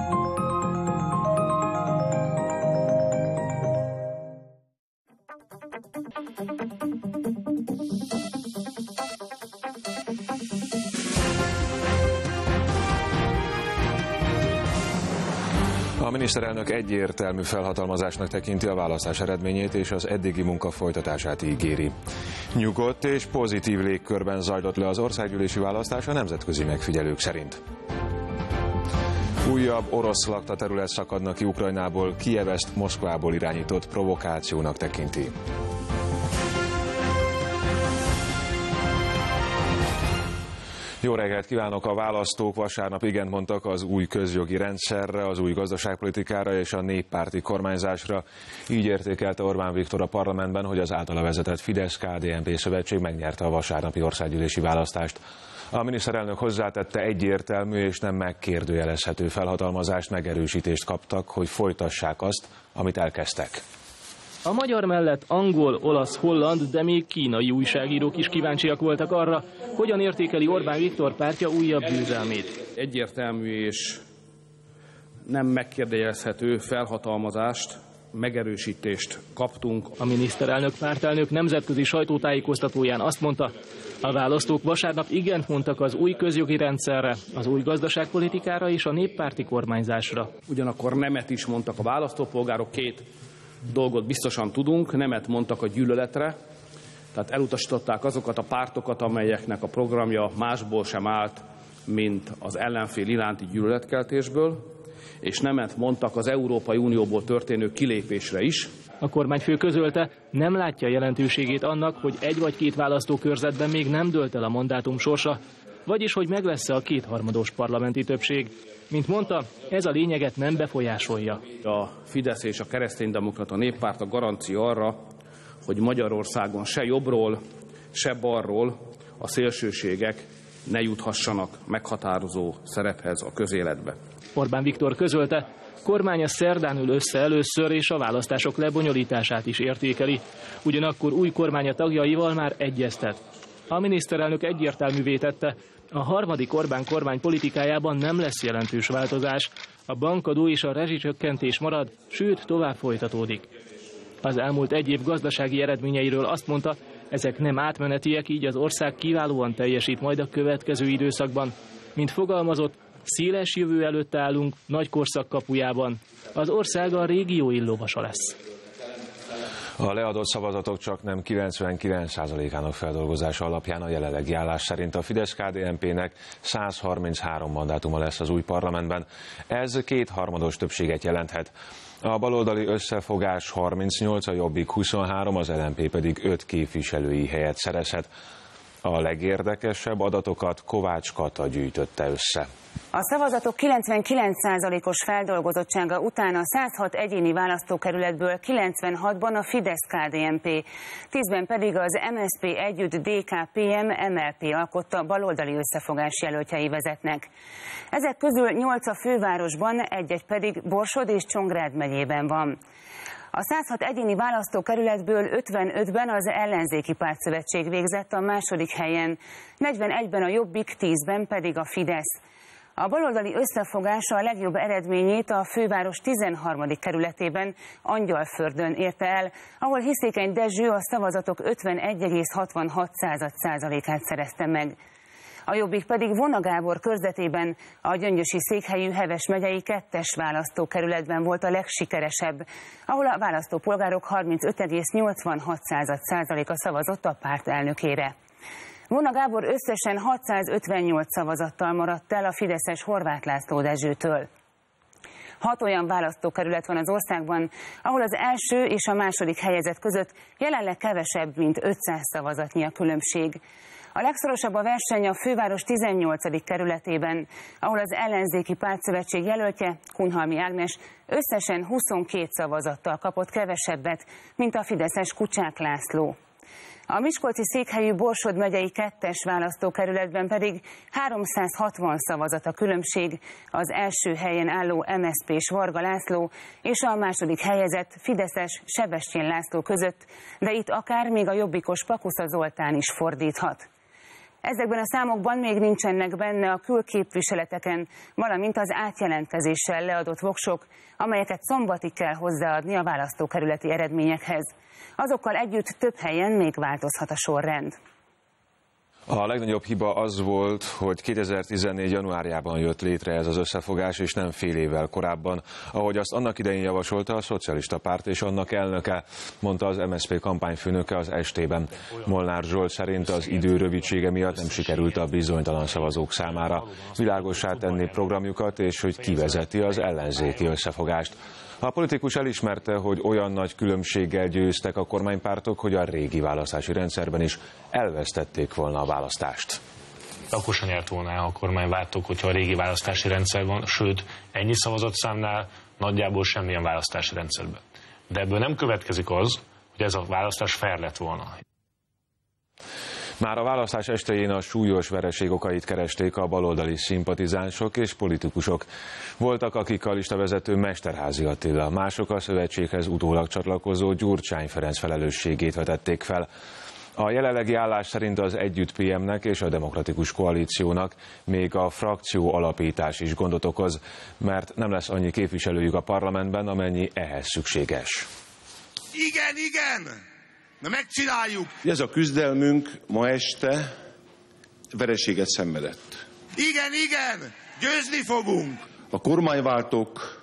A miniszterelnök egyértelmű felhatalmazásnak tekinti a választás eredményét, és az eddigi munka folytatását ígéri. Nyugodt és pozitív légkörben zajlott le az országgyűlési választás a nemzetközi megfigyelők szerint. Újabb orosz lakta terület szakadna ki Ukrajnából, Kijev ezt Moszkvából irányított provokációnak tekinti. Jó reggelt kívánok! A választók vasárnap igent mondtak az új közjogi rendszerre, az új gazdaságpolitikára és a néppárti kormányzásra. Így értékelte Orbán Viktor a parlamentben, hogy az általa vezetett Fidesz-KDNP szövetség megnyerte a vasárnapi országgyűlési választást. A miniszterelnök hozzátette, egyértelmű és nem megkérdőjelezhető felhatalmazást, megerősítést kaptak, hogy folytassák azt, amit elkezdtek. A magyar mellett angol, olasz, holland, de még kínai újságírók is kíváncsiak voltak arra, hogyan értékeli Orbán Viktor pártja újabb győzelmét. Egyértelmű és nem megkérdőjelezhető felhatalmazást, megerősítést kaptunk. A miniszterelnök pártelnök nemzetközi sajtótájékoztatóján azt mondta, a választók vasárnap igent mondtak az új közjogi rendszerre, az új gazdaságpolitikára és a néppárti kormányzásra. Ugyanakkor nemet is mondtak a választópolgárok, két dolgot biztosan tudunk, nemet mondtak a gyűlöletre, tehát elutasították azokat a pártokat, amelyeknek a programja másból sem állt, mint az ellenfél iránti gyűlöletkeltésből, és nemet mondtak az Európai Unióból történő kilépésre is. A kormányfő közölte, nem látja jelentőségét annak, hogy egy vagy két választókörzetben még nem dőlt el a mandátum sorsa, vagyis hogy meg lesz-e a kétharmados parlamenti többség. Mint mondta, ez a lényeget nem befolyásolja. A Fidesz és a Kereszténydemokrata Néppárt a garancia arra, hogy Magyarországon se jobbról, se balról a szélsőségek ne juthassanak meghatározó szerephez a közéletbe. Orbán Viktor közölte, kormánya szerdán ül össze először, és a választások lebonyolítását is értékeli. Ugyanakkor új kormánya tagjaival már egyeztet. A miniszterelnök egyértelművé tette, a harmadik Orbán kormány politikájában nem lesz jelentős változás, a bankadó és a rezsicsökkentés marad, sőt tovább folytatódik. Az elmúlt egy év gazdasági eredményeiről azt mondta, ezek nem átmenetiek, így az ország kiválóan teljesít majd a következő időszakban. Mint fogalmazott, széles jövő előtt állunk, nagy korszak kapujában. Az ország a régió illóvasa lesz. A leadott szavazatok csak nem 99%-ának feldolgozása alapján a jelenlegi állás szerint a Fidesz-KDNP-nek 133 mandátuma lesz az új parlamentben. Ez kétharmados többséget jelenthet. A baloldali összefogás 38, a Jobbik 23, az LMP pedig 5 képviselői helyet szerezhet. A legérdekesebb adatokat Kovács Kata gyűjtötte össze. A szavazatok 99%-os feldolgozottsága után a 106 egyéni választókerületből 96-ban a Fidesz-KDNP, 10-ben pedig az MSZP együtt DK-PM-MLP alkotta baloldali összefogás jelöltjei vezetnek. Ezek közül 8 a fővárosban, egy-egy pedig Borsod és Csongrád megyében van. A 106 egyéni választókerületből 55-ben az Ellenzéki Pártszövetség végzett a második helyen, 41-ben a Jobbik, 10-ben pedig a Fidesz. A baloldali összefogása a legjobb eredményét a főváros 13. kerületében, Angyalfördön érte el, ahol Hiszékeny Dezső a szavazatok 51,66%-át szerezte meg. A Jobbik pedig Vona Gábor körzetében, a gyöngyösi székhelyű Heves megyei 2-es választókerületben volt a legsikeresebb, ahol a választópolgárok 35,86%-a szavazott a párt elnökére. Vona Gábor összesen 658 szavazattal maradt el a fideszes Horváth László Dezsőtől. 6 olyan választókerület van az országban, ahol az első és a második helyezett között jelenleg kevesebb, mint 500 szavazatnyi a különbség. A legszorosabb a verseny a főváros 18. kerületében, ahol az Ellenzéki Pártszövetség jelöltje, Kunhalmi Ágnes összesen 22 szavazattal kapott kevesebbet, mint a fideszes Kucsák László. A miskolci székhelyű Borsod megyei 2-es választókerületben pedig 360 szavazat a különbség az első helyen álló MSZP-s Varga László és a második helyezett fideszes Sebestyén László között, de itt akár még a jobbikos Pakusza Zoltán is fordíthat. Ezekben a számokban még nincsenek benne a külképviseleteken, valamint az átjelentkezéssel leadott voksok, amelyeket szombatig kell hozzáadni a választókerületi eredményekhez. Azokkal együtt több helyen még változhat a sorrend. A legnagyobb hiba az volt, hogy 2014. januárjában jött létre ez az összefogás, és nem fél évvel korábban, ahogy azt annak idején javasolta a Szocialista Párt és annak elnöke, mondta az MSZP kampányfőnöke az ST-ben. Molnár Zsolt szerint az idő rövidsége miatt nem sikerült a bizonytalan szavazók számára világossá tenni programjukat, és hogy kivezeti az ellenzéki összefogást. A politikus elismerte, hogy olyan nagy különbséggel győztek a kormánypártok, hogy a régi választási rendszerben is elvesztették volna a választást. Akkor sem nyert volna a kormánypártok, hogyha a régi választási rendszer van, sőt, ennyi szavazatszámnál nagyjából semmilyen választási rendszerben. De ebből nem következik az, hogy ez a választás fair lett volna. Már a választás estején a súlyos vereség okait keresték a baloldali szimpatizánsok és politikusok. Voltak, akik a listavezető Mesterházy Attila, mások a szövetséghez utólag csatlakozó Gyurcsány Ferenc felelősségét vetették fel. A jelenlegi állás szerint az Együtt PM-nek és a Demokratikus Koalíciónak még a frakció alapítás is gondot okoz, mert nem lesz annyi képviselőjük a parlamentben, amennyi ehhez szükséges. Igen! Na megcsináljuk! Ez a küzdelmünk ma este vereséget szenvedett. Igen! Győzni fogunk! A kormányváltók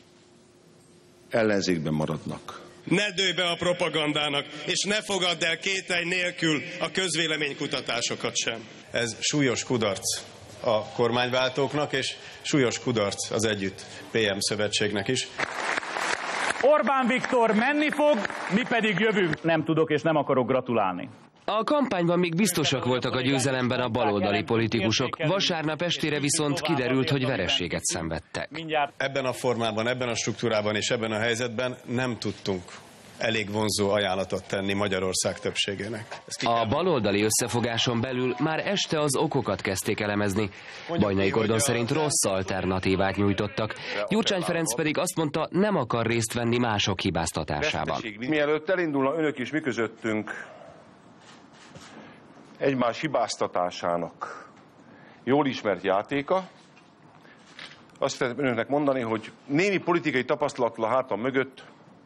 ellenzékben maradnak. Ne dőlj be a propagandának, és ne fogadd el kételj nélkül a közvéleménykutatásokat sem. Ez súlyos kudarc a kormányváltóknak, és súlyos kudarc az Együtt PM szövetségnek is. Orbán Viktor menni fog, mi pedig jövünk. Nem tudok és nem akarok gratulálni. A kampányban még biztosak voltak a győzelemben a baloldali politikusok, vasárnap estére viszont kiderült, hogy vereséget szenvedtek. Ebben a formában, ebben a struktúrában és ebben a helyzetben nem tudtunk elég vonzó ajánlatot tenni Magyarország többségének. A baloldali összefogáson belül már este az okokat kezdték elemezni. Bajnai Gordon szerint rossz alternatívát nyújtottak. Gyurcsány Ferenc pedig azt mondta, nem akar részt venni mások hibáztatásában. Mielőtt elindulna önök is mi közöttünk egymás hibáztatásának jól ismert játéka, azt szeretném önöknek mondani, hogy némi politikai tapasztalattal a hátam mögött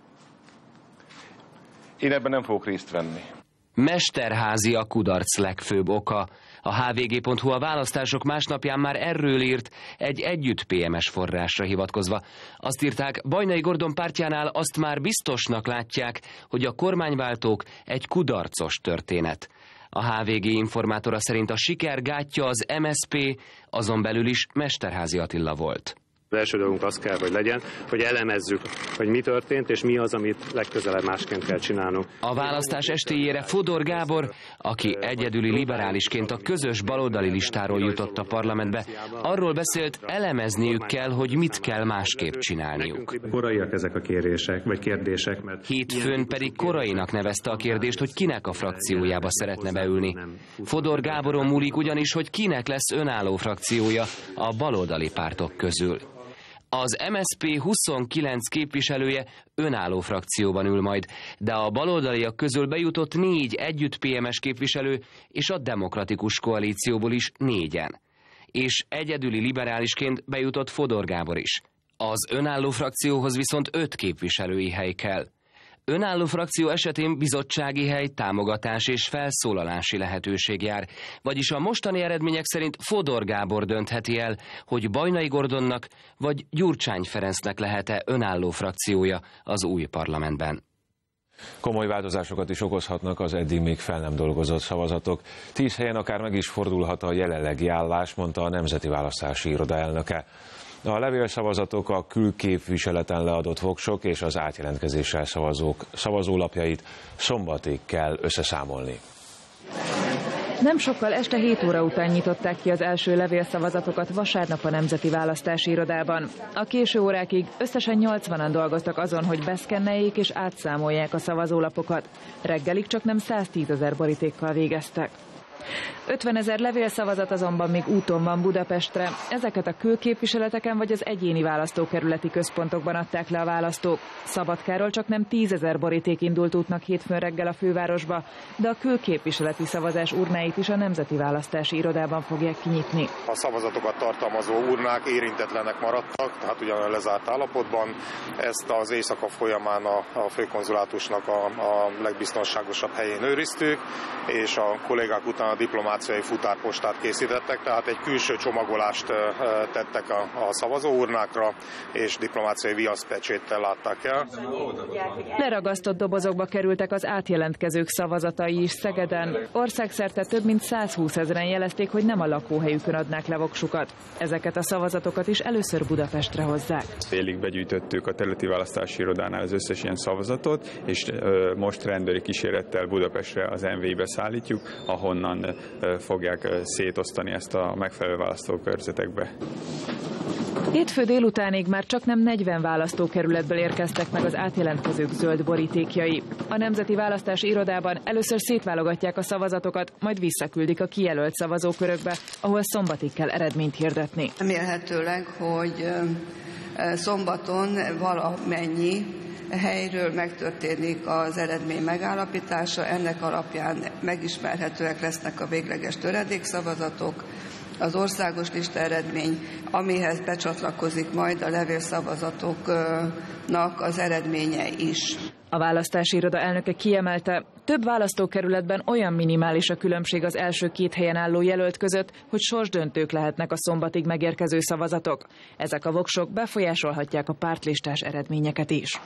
én ebben nem fogok részt venni. Mesterházy a kudarc legfőbb oka. A hvg.hu a választások másnapján már erről írt egy Együtt PMS forrásra hivatkozva. Azt írták, Bajnai Gordon pártjánál azt már biztosnak látják, hogy a kormányváltók egy kudarcos történet. A HVG informátora szerint a siker gátja az MSZP, azon belül is Mesterházy Attila volt. Az első dolgunk az kell, hogy legyen, hogy elemezzük, hogy mi történt, és mi az, amit legközelebb másként kell csinálnunk. A választás estéjére Fodor Gábor, aki egyedüli liberálisként a közös baloldali listáról jutott a parlamentbe, arról beszélt, elemezniük kell, hogy mit kell másképp csinálniuk. Koraiak ezek a kérések, vagy kérdések, mert... Hétfőn pedig korainak nevezte a kérdést, hogy kinek a frakciójába szeretne beülni. Fodor Gáboron múlik ugyanis, hogy kinek lesz önálló frakciója a baloldali pártok közül. Az MSZP 29 képviselője önálló frakcióban ül majd, de a baloldaliak közül bejutott 4 Együtt PMS képviselő, és a Demokratikus Koalícióból is 4-en. És egyedüli liberálisként bejutott Fodor Gábor is. Az önálló frakcióhoz viszont 5 képviselői hely kell. Önálló frakció esetén bizottsági hely, támogatás és felszólalási lehetőség jár, vagyis a mostani eredmények szerint Fodor Gábor döntheti el, hogy Bajnai Gordonnak vagy Gyurcsány Ferencnek lehet-e önálló frakciója az új parlamentben. Komoly változásokat is okozhatnak az eddig még fel nem dolgozott szavazatok. 10 helyen akár meg is fordulhat a jelenlegi állás, mondta a Nemzeti Választási Iroda elnöke. A levélszavazatok, a külképviseleten leadott voksok és az átjelentkezéssel szavazók szavazólapjait szombatig kell összeszámolni. Nem sokkal este 7 óra után nyitották ki az első levélszavazatokat vasárnap a Nemzeti Választási Irodában. A késő órákig összesen 80-an dolgoztak azon, hogy beszkenneljék és átszámolják a szavazólapokat. Reggelig csak nem 110 000 borítékkal végeztek. 50 000 levélszavazat azonban még úton van Budapestre. Ezeket a külképviseleteken vagy az egyéni választókerületi központokban adták le a választók. Szabadkáról csak nem 10 000 boríték indult útnak hétfőn reggel a fővárosba, de a külképviseleti szavazás urnáit is a Nemzeti Választási Irodában fogják kinyitni. A szavazatokat tartalmazó urnák érintetlenek maradtak, tehát ugyan lezárt állapotban. Ezt az éjszaka folyamán a főkonzulátusnak a legbiztonságosabb helyén őriztük, és a kollégák után a diplomáciai futárpostát készítettek, tehát egy külső csomagolást tettek a szavazóurnákra, és diplomáciai viaszpecséttel látták el. Leragasztott dobozokba kerültek az átjelentkezők szavazatai is Szegeden. Országszerte több mint 120 000-en jelezték, hogy nem a lakóhelyükön adnák le voksukat. Ezeket a szavazatokat is először Budapestre hozzák. Félig begyűjtöttük a területi választási irodánál az összes ilyen szavazatot, és most rendőri kísérettel Budapestre az MV-be szállítjuk, ahonnan fogják szétosztani ezt a megfelelő választókörzetekbe. Hétfő délutánig már csak nem 40 választókerületből érkeztek meg az átjelentkezők zöld borítékjai. A Nemzeti Választási Irodában először szétválogatják a szavazatokat, majd visszaküldik a kijelölt szavazókörökbe, ahol szombatig kell eredményt hirdetni. Remélhetőleg, hogy szombaton valamennyi helyről megtörténik az eredmény megállapítása, ennek alapján megismerhetőek lesznek a végleges töredékszavazatok, az országos lista eredmény, amihez becsatlakozik majd a levélszavazatoknak az eredménye is. A választási iroda elnöke kiemelte, több választókerületben olyan minimális a különbség az első 2 helyen álló jelölt között, hogy sorsdöntők lehetnek a szombatig megérkező szavazatok. Ezek a voksok befolyásolhatják a pártlistás eredményeket is.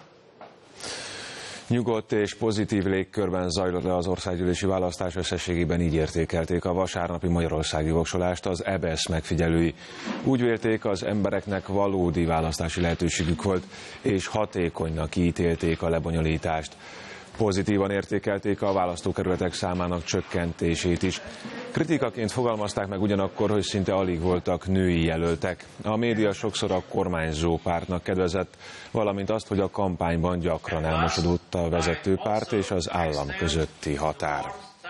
Nyugodt és pozitív légkörben zajlott le az országgyűlési választás, összességében így értékelték a vasárnapi magyarországi voksolást az EBESZ megfigyelői. Úgy vélték, az embereknek valódi választási lehetőségük volt, és hatékonynak ítélték a lebonyolítást. Pozitívan értékelték a választókerületek számának csökkentését is. Kritikaként fogalmazták meg ugyanakkor, hogy szinte alig voltak női jelöltek. A média sokszor a kormányzó pártnak kedvezett, valamint azt, hogy a kampányban gyakran elmosodott a vezető párt és az állam közötti határ.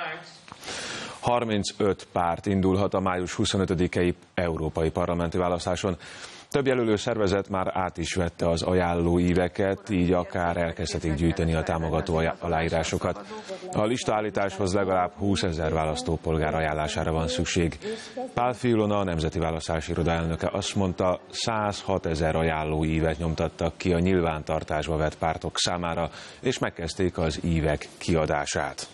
35 párt indulhat a május 25-i európai parlamenti választáson. Több jelölő szervezet már át is vette az ajánlóíveket, így akár elkezdhetik gyűjteni a támogató aláírásokat. A listaállításhoz legalább 20 000 választópolgár ajánlására van szükség. Pál Filona, a Nemzeti Választási Iroda elnöke azt mondta, 106 000 ajánlóívet nyomtattak ki a nyilvántartásba vett pártok számára, és megkezdték az ívek kiadását.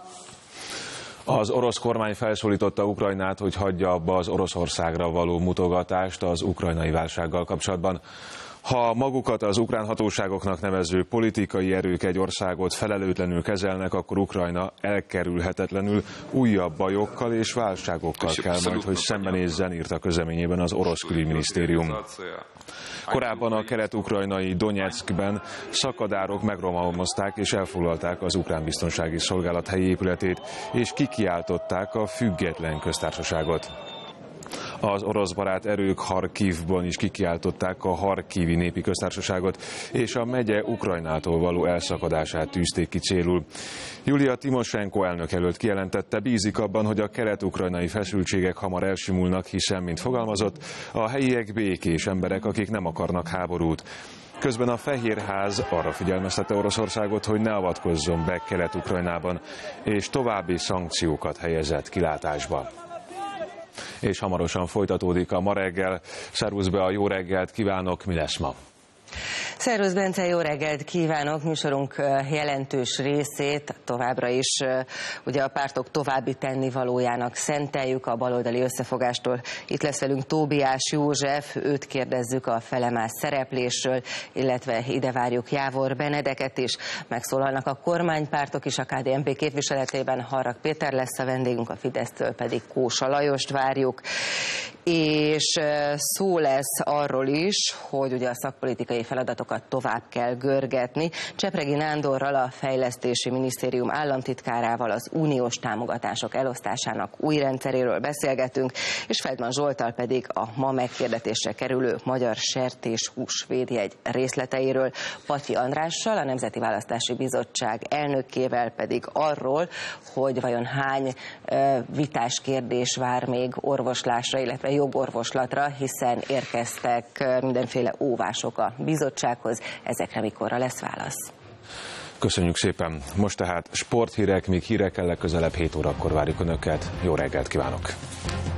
Az orosz kormány felszólította Ukrajnát, hogy hagyja abba az Oroszországra való mutogatást az ukrajnai válsággal kapcsolatban. Ha magukat az ukrán hatóságoknak nevező politikai erők egy országot felelőtlenül kezelnek, akkor Ukrajna elkerülhetetlenül újabb bajokkal és válságokkal kell majd, hogy szembenézzen, írt a közleményében az orosz külügyminisztérium. Korábban a kelet-ukrajnai Donyeckben szakadárok megrohamozták és elfoglalták az ukrán biztonsági szolgálat helyi épületét, és kikiáltották a független köztársaságot. Az orosz barát erők Harkivban is kikiáltották a Harkivi népi köztársaságot, és a megye Ukrajnától való elszakadását tűzték ki célul. Julia Timosenko elnökjelölt kijelentette, bízik abban, hogy a kelet-ukrajnai feszültségek hamar elsimulnak, hiszen, mint fogalmazott, a helyiek békés emberek, akik nem akarnak háborút. Közben a Fehérház arra figyelmeztette Oroszországot, hogy ne avatkozzon be Kelet-Ukrajnában, és további szankciókat helyezett kilátásba. És hamarosan folytatódik a Ma reggel. Szervusz be, a jó reggelt kívánok, mi lesz ma? Szervusz Bence, jó reggelt kívánok! Műsorunk jelentős részét továbbra is ugye a pártok további tennivalójának szenteljük, a baloldali összefogástól. Itt lesz velünk Tóbiás József, őt kérdezzük a felemás szereplésről, illetve ide várjuk Jávor Benedeket is. Megszólalnak a kormánypártok is, a KDNP képviseletében Harrag Péter lesz a vendégünk, a Fidesztől pedig Kósa Lajost várjuk. És szó lesz arról is, hogy ugye a szakpolitikai feladatok pártokat tovább kell görgetni. Csepregi Nándorral, a Fejlesztési Minisztérium államtitkárával az uniós támogatások elosztásának új rendszeréről beszélgetünk, és Feldman Zsolttal pedig a ma meghirdetésre kerülő magyar sertéshús védjegy részleteiről, Patyi Andrással, a Nemzeti Választási Bizottság elnökével pedig arról, hogy vajon hány vitás kérdés vár még orvoslásra, illetve jogorvoslatra, hiszen érkeztek mindenféle óvások a bizottsághoz. Ezekre mikorra lesz válasz? Köszönjük szépen. Most tehát sporthírek, még hírekkel legközelebb 7 órakor várjuk Önöket. Jó reggelt kívánok!